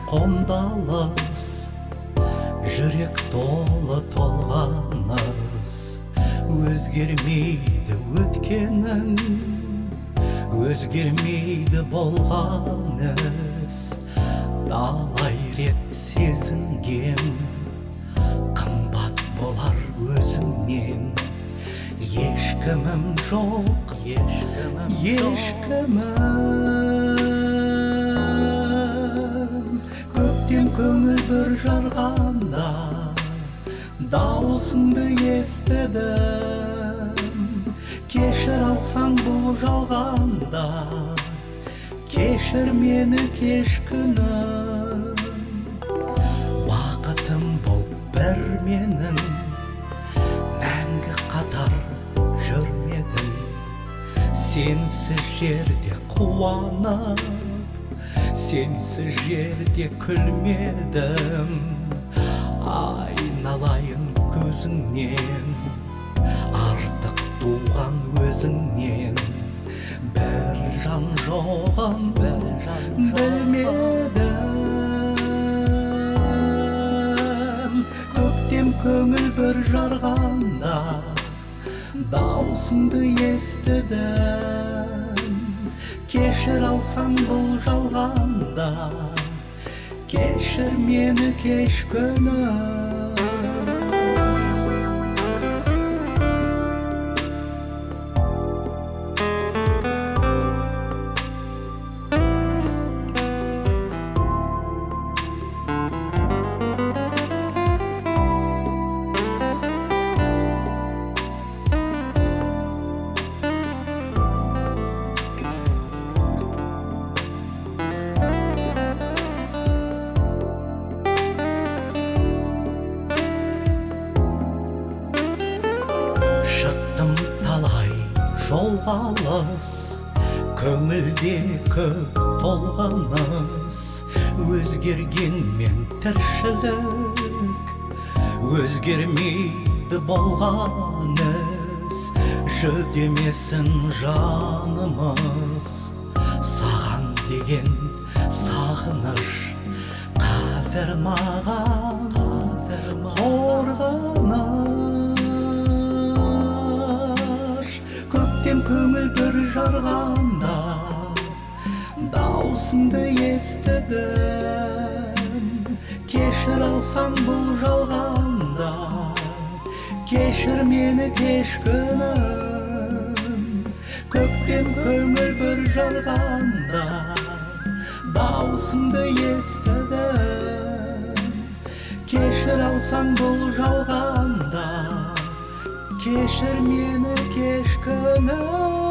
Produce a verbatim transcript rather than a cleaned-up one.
қомдалыс, жүрек толы толғаныс. Өзгермейді өткенің, өзгермейді болған іс. Талай рет сезінгем, қымбат болар өзіңнен. Ешкімім жоқ, ешкімім ешкімім. Көктем көңіл бір жарғанда дауысыңды естідім. Кешір алсаң бұл жалғанда, кешір мені кеш күнім. Бақытым боп бір менің, мәңгі қатар жүрмедім. Сенсіз жерде қуанып, сенсіз жерде күлмедім. Айналайын көзіңнен, артық туған өзіңнен. Бір жан жоғын білмедім. Көктем көңіл бір жарғанда дауысыңды естідім. Кешір алсаң бұл жалғанда, кешір мені кеш күнім. Жол алыс, көңілде көп толғаныс. Өзгергенмен тіршілік, өзгермейді болған іс. Жүдемесін жанымыз, саған деген сағыныш. Қазір маған қорғаныш. Көктем көңіл бір жарғанда дауысыңды естідім. Кешір алсаң бұл жалғанда, кешір мені кеш күнім. Көктем көңіл бір жарғанда дауысыңды естідім. Кешір алсаң бұл жалғанда, кешір мені кеш күнім.